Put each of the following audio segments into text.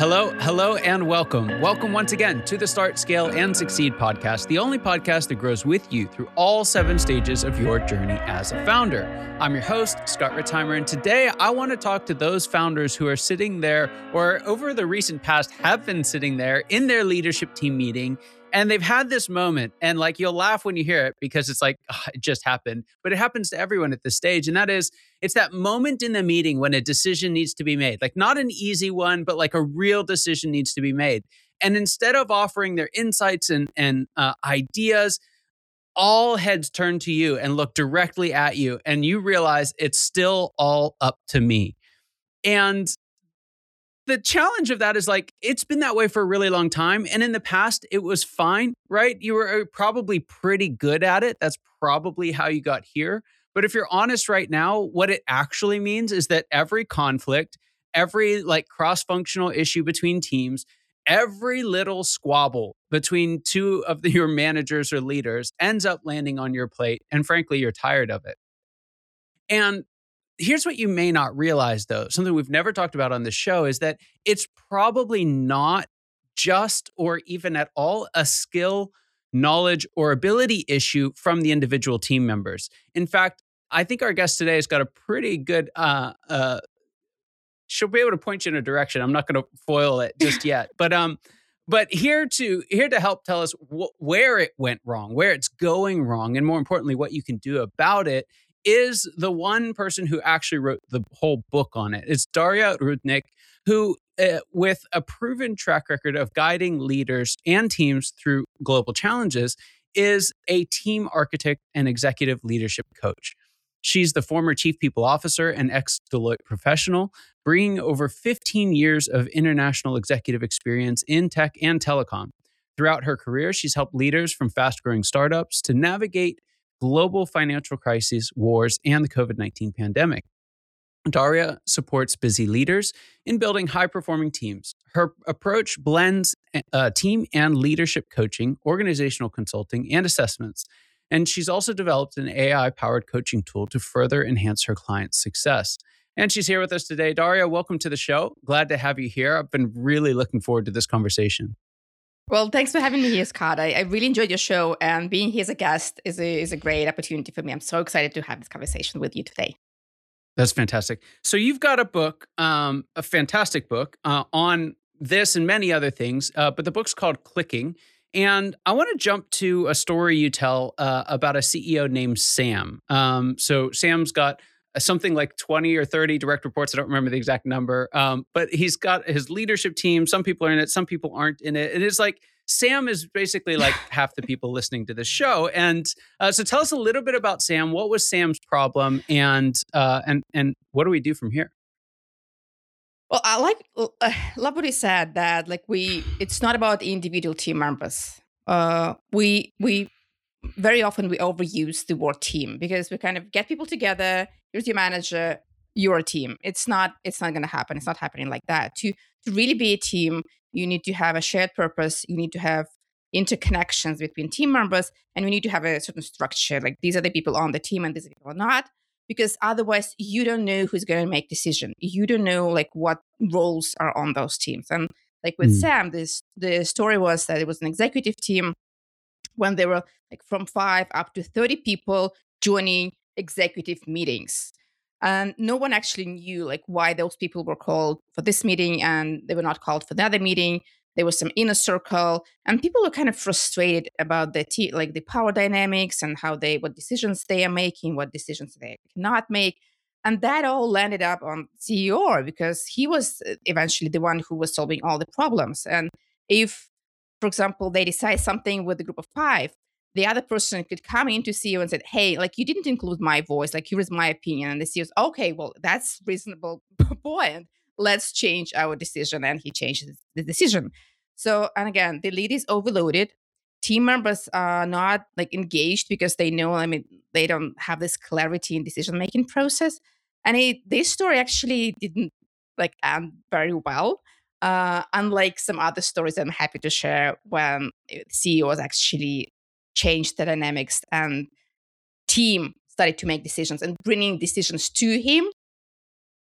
Hello, and welcome. Welcome once again to the Start, Scale, and Succeed podcast, the only podcast that grows with you through all 7 stages of your journey as a founder. I'm your host, Scott Ritzheimer, and today I want to talk to those founders who are sitting there, or over the recent past have been sitting there in their leadership team meeting, and they've had this moment, and like you'll laugh when you hear it because it's like, it just happened, but it happens to everyone at this stage, and that is, it's that moment in the meeting when a decision needs to be made, like not an easy one, but like a real decision needs to be made. And instead of offering their insights and ideas, all heads turn to you and look directly at you, and you realize it's still all up to me. And the challenge of that is like, it's been that way for a really long time. And in the past, it was fine, right? You were probably pretty good at it. That's probably how you got here. But if you're honest right now, what it actually means is that every conflict, every like cross-functional issue between teams, every little squabble between two of your managers or leaders ends up landing on your plate. And frankly, you're tired of it. And here's what you may not realize, though, something we've never talked about on this show is that it's probably not just or even at all a skill, knowledge, or ability issue from the individual team members. In fact, I think our guest today has got a pretty good, she'll be able to point you in a direction. I'm not going to foil it just yet. But here to help tell us where it went wrong, where it's going wrong, and more importantly, what you can do about it is the one person who actually wrote the whole book on it. It's Daria Rudnik, who, with a proven track record of guiding leaders and teams through global challenges, is a team architect and executive leadership coach. She's the former chief people officer and ex-Deloitte professional, bringing over 15 years of international executive experience in tech and telecom. Throughout her career, she's helped leaders from fast-growing startups to navigate global financial crises, wars, and the COVID-19 pandemic. Daria supports busy leaders in building high-performing teams. Her approach blends team and leadership coaching, organizational consulting, and assessments. And she's also developed an AI-powered coaching tool to further enhance her clients' success. And she's here with us today. Daria, welcome to the show. Glad to have you here. I've been really looking forward to this conversation. Well, thanks for having me here, Scott. I really enjoyed your show, and being here as a guest is a great opportunity for me. I'm so excited to have this conversation with you today. That's fantastic. So you've got a book, a fantastic book on this and many other things, but the book's called Clicking. And I want to jump to a story you tell about a CEO named Sam. So Sam's got something like 20 or 30 direct reports. I don't remember the exact number, but he's got his leadership team. Some people are in it, some people aren't in it. And it's like Sam is basically like half the people listening to this show. And so tell us a little bit about Sam. What was Sam's problem, and what do we do from here? Well, I love what he said, that like it's not about individual team members. We very often we overuse the word team because we kind of get people together. Here's your manager, you're a team. It's not going to happen. It's not happening like that. To really be a team, you need to have a shared purpose. You need to have interconnections between team members, and we need to have a certain structure. Like these are the people on the team, and these people are not. Because otherwise, you don't know who's going to make decision. You don't know like what roles are on those teams. And like with Sam, the story was that it was an executive team when they were like from 5 up to 30 people joining executive meetings. And no one actually knew like why those people were called for this meeting and they were not called for the other meeting. There was some inner circle, and people were kind of frustrated about the power dynamics and what decisions they are making, what decisions they cannot make. And that all landed up on CEO because he was eventually the one who was solving all the problems. And if, for example, they decide something with a group of 5, the other person could come into CEO and said, hey, like you didn't include my voice, like here is my opinion. And the CEO is, okay, well, that's reasonable point. Let's change our decision. And he changed the decision. So, and again, the lead is overloaded. Team members are not like engaged because they know, they don't have this clarity in decision-making process. And this story actually didn't like end very well. Unlike some other stories I'm happy to share when CEOs actually changed the dynamics and team started to make decisions and bringing decisions to him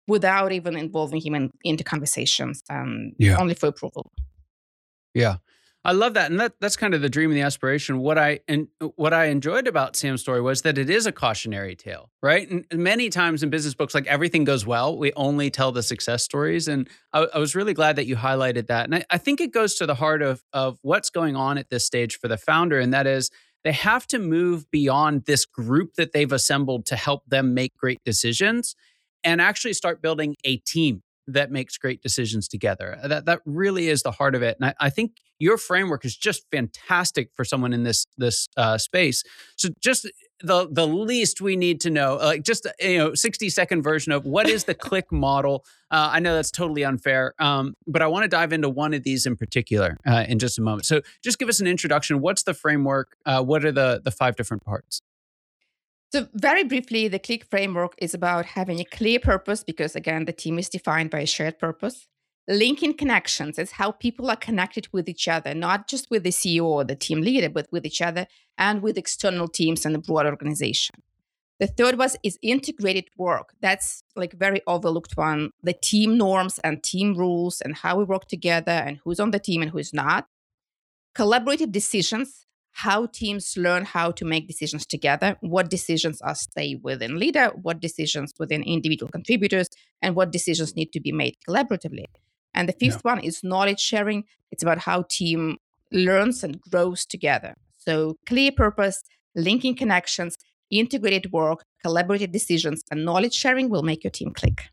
without even involving him into conversations, and only for approval. Yeah. I love that. And that's kind of the dream and the aspiration. What I enjoyed about Sam's story was that it is a cautionary tale, right? And many times in business books, like everything goes well, we only tell the success stories. And I was really glad that you highlighted that. And I think it goes to the heart of what's going on at this stage for the founder. And that is, they have to move beyond this group that they've assembled to help them make great decisions and actually start building a team that makes great decisions together. That really is the heart of it. And I think your framework is just fantastic for someone in this space. So just the least we need to know, like just 60-second version of what is the click model. I know that's totally unfair, but I want to dive into one of these in particular in just a moment. So just give us an introduction. What's the framework? What are the 5 different parts? So very briefly, the CLICK framework is about having a clear purpose because, again, the team is defined by a shared purpose. Linking connections is how people are connected with each other, not just with the CEO or the team leader, but with each other and with external teams and the broader organization. The third one is integrated work. That's like very overlooked one. The team norms and team rules and how we work together and who's on the team and who's not. Collaborative decisions, how teams learn how to make decisions together, what decisions are stay within leader, what decisions within individual contributors, and what decisions need to be made collaboratively. And the fifth one is knowledge sharing. It's about how team learns and grows together. So clear purpose, linking connections, integrated work, collaborative decisions, and knowledge sharing will make your team click.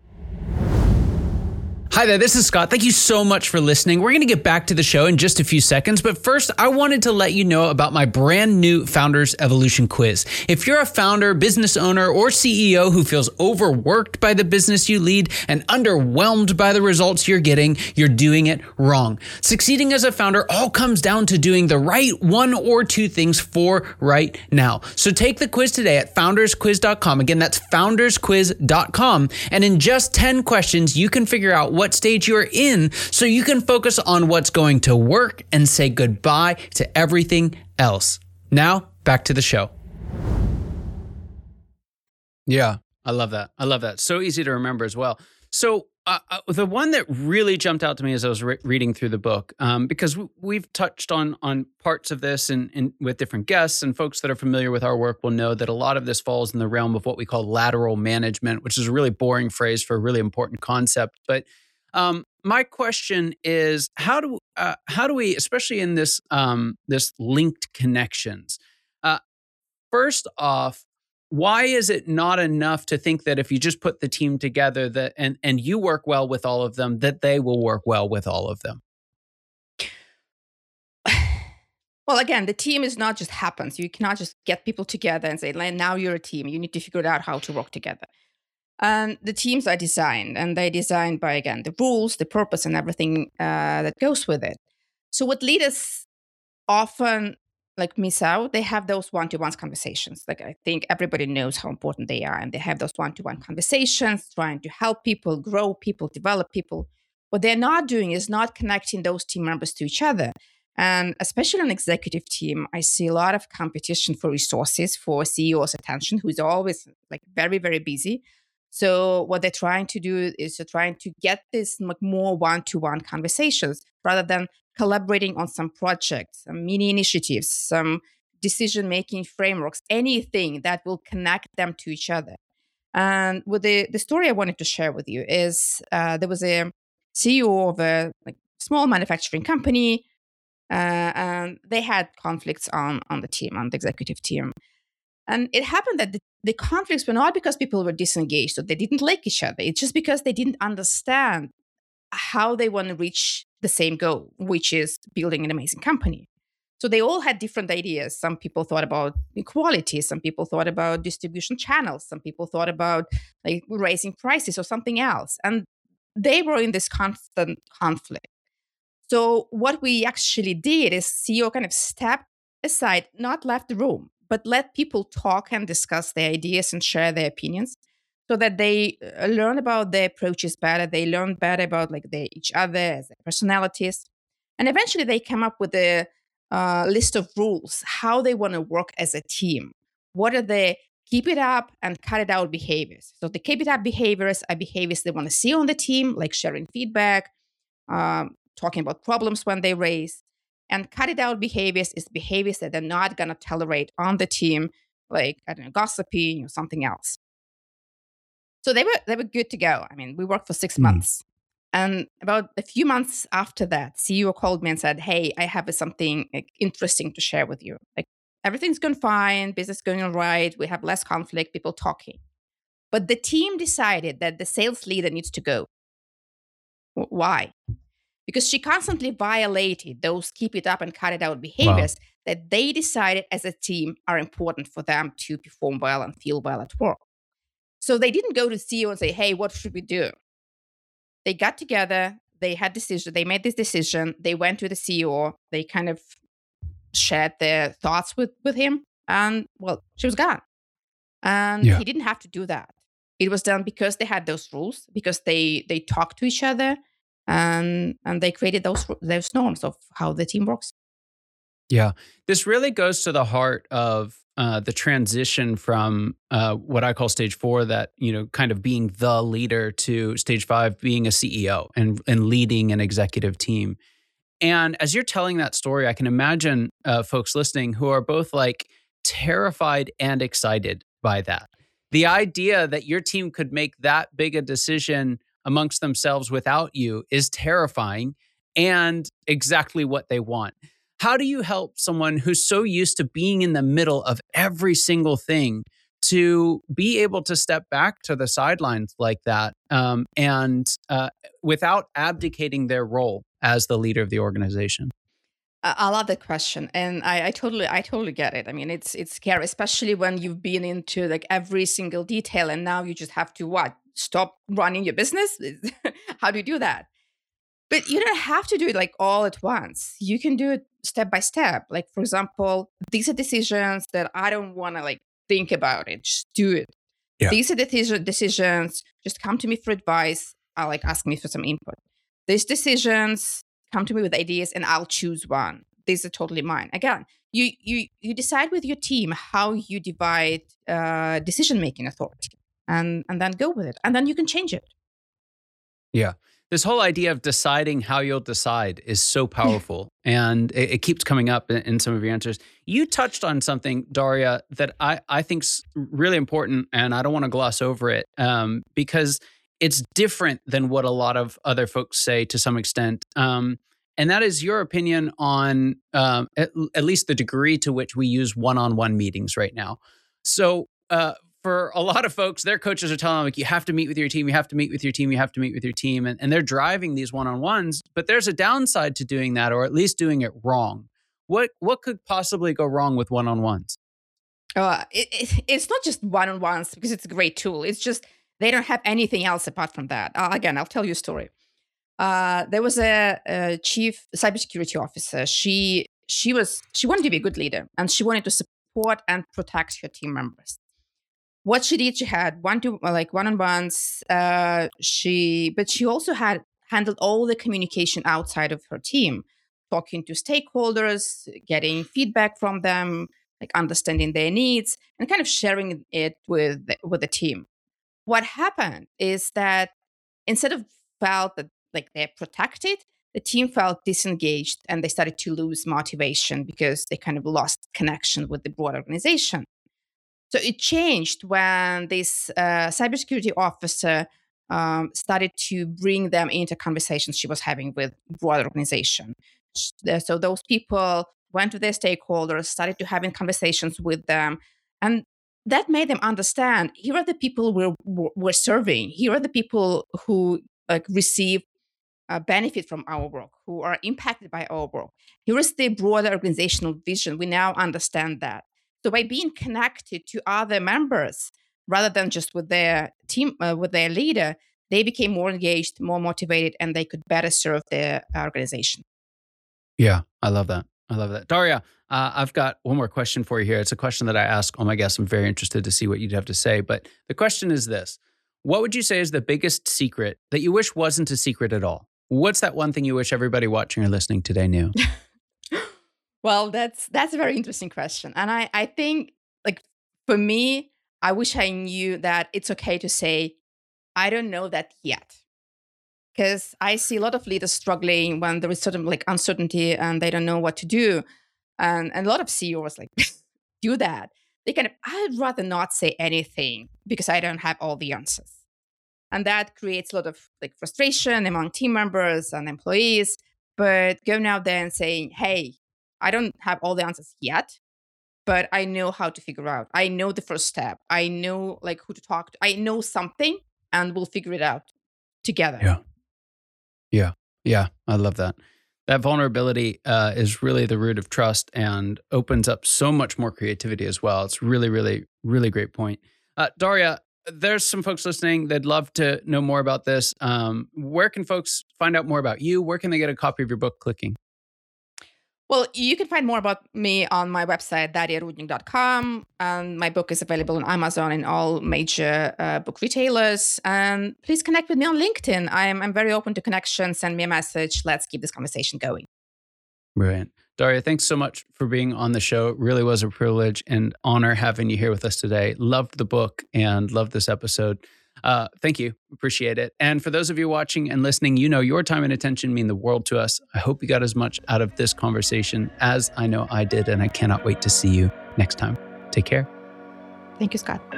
Hi there, this is Scott. Thank you so much for listening. We're going to get back to the show in just a few seconds, but first, I wanted to let you know about my brand new Founders Evolution quiz. If you're a founder, business owner, or CEO who feels overworked by the business you lead and underwhelmed by the results you're getting, you're doing it wrong. Succeeding as a founder all comes down to doing the right 1 or 2 things for right now. So take the quiz today at foundersquiz.com. Again, that's foundersquiz.com. And in just 10 questions, you can figure out what stage you're in so you can focus on what's going to work and say goodbye to everything else. Now, back to the show. Yeah, I love that. I love that. So easy to remember as well. So the one that really jumped out to me as I was reading through the book, because we've touched on parts of this and with different guests, and folks that are familiar with our work will know that a lot of this falls in the realm of what we call lateral management, which is a really boring phrase for a really important concept. But my question is, how do we, especially in this linked connections, first off, why is it not enough to think that if you just put the team together that and you work well with all of them, that they will work well with all of them? Well, again, the team is not just happens. You cannot just get people together and say, now you're a team. You need to figure out how to work together. And the teams are designed, and they're designed by, again, the rules, the purpose, and everything that goes with it. So what leaders often miss out, they have those one-to-one conversations. Like, I think everybody knows how important they are, and they have those one-to-one conversations, trying to help people, grow people, develop people. What they're not doing is not connecting those team members to each other. And especially an executive team, I see a lot of competition for resources, for CEO's attention, who's always very, very busy. So what they're trying to do is trying to get this more one-to-one conversations rather than collaborating on some projects, some mini initiatives, some decision-making frameworks, anything that will connect them to each other. And with the story I wanted to share with you is there was a CEO of a small manufacturing company, and they had conflicts on the team, on the executive team. And it happened that the conflicts were not because people were disengaged or they didn't like each other. It's just because they didn't understand how they want to reach the same goal, which is building an amazing company. So they all had different ideas. Some people thought about equality. Some people thought about distribution channels. Some people thought about raising prices or something else. And they were in this constant conflict. So what we actually did is CEO kind of stepped aside, not left the room, but let people talk and discuss their ideas and share their opinions so that they learn about their approaches better. They learn better about each other, as their personalities. And eventually they come up with a list of rules, how they want to work as a team. What are the keep it up and cut it out behaviors. So the keep it up behaviors are behaviors they want to see on the team, like sharing feedback, talking about problems when they raise. And cut it out behaviors is behaviors that they're not going to tolerate on the team, like, I don't know, gossiping or something else. So they were good to go. I mean, we worked for 6 months. And about a few months after that, CEO called me and said, "Hey, I have something interesting to share with you. Like, everything's going fine, business going all right, we have less conflict, people talking. But the team decided that the sales leader needs to go." Why? Because she constantly violated those keep it up and cut it out behaviors that they decided as a team are important for them to perform well and feel well at work. So they didn't go to CEO and say, "Hey, what should we do?" They got together, they made this decision, they went to the CEO, they kind of shared their thoughts with him, and well, she was gone. And he didn't have to do that. It was done because they had those rules, because they talked to each other, and they created those norms of how the team works. Yeah. This really goes to the heart of the transition from what I call stage 4, that, kind of being the leader, to stage 5, being a CEO and leading an executive team. And as you're telling that story, I can imagine folks listening who are both like terrified and excited by that. The idea that your team could make that big a decision amongst themselves without you is terrifying and exactly what they want. How do you help someone who's so used to being in the middle of every single thing to be able to step back to the sidelines like that, and without abdicating their role as the leader of the organization? I love that question, and I totally get it. I mean, it's scary, especially when you've been into like every single detail, and now you just have to stop running your business. How do you do that? But you don't have to do it like all at once. You can do it step by step. Like, for example, these are decisions that I don't want to like think about it. Just do it. Yeah. These are decisions. Just come to me for advice. Like, ask me for some input. These decisions, come to me with ideas, and I'll choose one. These are totally mine. Again, you decide with your team how you divide decision making authority, and then go with it, and then you can change it. Yeah. This whole idea of deciding how you'll decide is so powerful, and it keeps coming up in some of your answers. You touched on something, Daria, that I think's really important, and I don't want to gloss over it, because it's different than what a lot of other folks say to some extent. And that is your opinion on at least the degree to which we use one-on-one meetings right now. So, for a lot of folks, their coaches are telling them, like, you have to meet with your team, you have to meet with your team, you have to meet with your team. And they're driving these one-on-ones, but there's a downside to doing that, or at least doing it wrong. What could possibly go wrong with one-on-ones? It's not just one-on-ones, because it's a great tool. It's just they don't have anything else apart from that. Again, I'll tell you a story. There was a chief cybersecurity officer. She wanted to be a good leader, and she wanted to support and protect her team members. What she did, she had one-on-ones. But she also had handled all the communication outside of her team, talking to stakeholders, getting feedback from them, like understanding their needs, and kind of sharing it with the team. What happened is that instead of felt that like they're protected, the team felt disengaged, and they started to lose motivation because they kind of lost connection with the broad organization. So it changed when this cybersecurity officer started to bring them into conversations she was having with broader organization. So those people went to their stakeholders, started to having conversations with them, and that made them understand, here are the people we're serving. Here are the people who like receive benefit from our work, who are impacted by our work. Here is the broader organizational vision. We now understand that. So by being connected to other members rather than just with their team, with their leader, they became more engaged, more motivated, and they could better serve their organization. Yeah, I love that. I love that. Daria, I've got one more question for you here. It's a question that I ask all my guests. I'm very interested to see what you'd have to say. But the question is this: what would you say is the biggest secret that you wish wasn't a secret at all? What's that one thing you wish everybody watching or listening today knew? Well, that's a very interesting question. And I think, like, for me, I wish I knew that it's okay to say, I don't know that yet. Because I see a lot of leaders struggling when there is certain like uncertainty and they don't know what to do. And a lot of CEOs like do that. I'd rather not say anything because I don't have all the answers. And that creates a lot of like frustration among team members and employees. But going out there and saying, hey, I don't have all the answers yet, but I know how to figure out. I know the first step. I know like who to talk to. I know something and we'll figure it out together. Yeah. I love that. That vulnerability is really the root of trust and opens up so much more creativity as well. It's really, really, really great point. Daria, there's some folks listening that'd love to know more about this. Where can folks find out more about you? Where can they get a copy of your book, Clicking? Well, you can find more about me on my website, dariarudnik.com. And my book is available on Amazon and all major book retailers. And please connect with me on LinkedIn. I'm very open to connections. Send me a message. Let's keep this conversation going. Brilliant. Daria, thanks so much for being on the show. It really was a privilege and honor having you here with us today. Loved the book and loved this episode. Thank you. Appreciate it. And for those of you watching and listening, your time and attention mean the world to us. I hope you got as much out of this conversation as I know I did, and I cannot wait to see you next time. Take care. Thank you, Scott.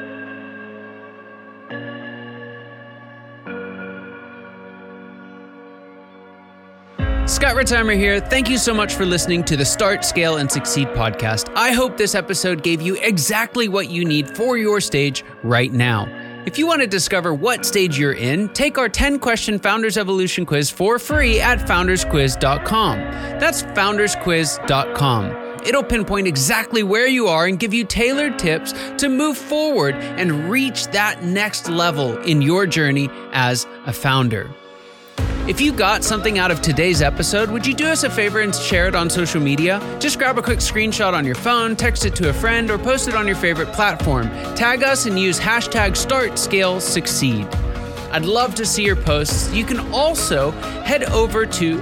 Scott Ritzheimer here. Thank you so much for listening to the Start, Scale, and Succeed podcast. I hope this episode gave you exactly what you need for your stage right now. If you want to discover what stage you're in, take our 10-question Founders Evolution quiz for free at foundersquiz.com. That's foundersquiz.com. It'll pinpoint exactly where you are and give you tailored tips to move forward and reach that next level in your journey as a founder. If you got something out of today's episode, would you do us a favor and share it on social media? Just grab a quick screenshot on your phone, text it to a friend, or post it on your favorite platform. Tag us and use hashtag #StartScaleSucceed. I'd love to see your posts. You can also head over to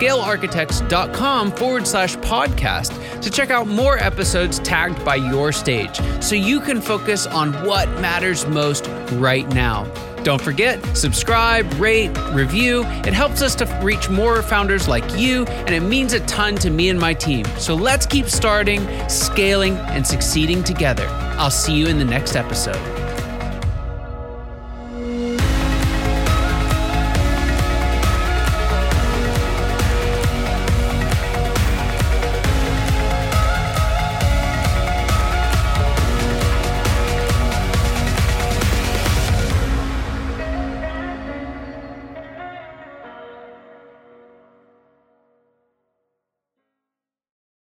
scalearchitects.com/podcast to check out more episodes tagged by your stage so you can focus on what matters most right now. Don't forget, subscribe, rate, review. It helps us to reach more founders like you, and it means a ton to me and my team. So let's keep starting, scaling, and succeeding together. I'll see you in the next episode.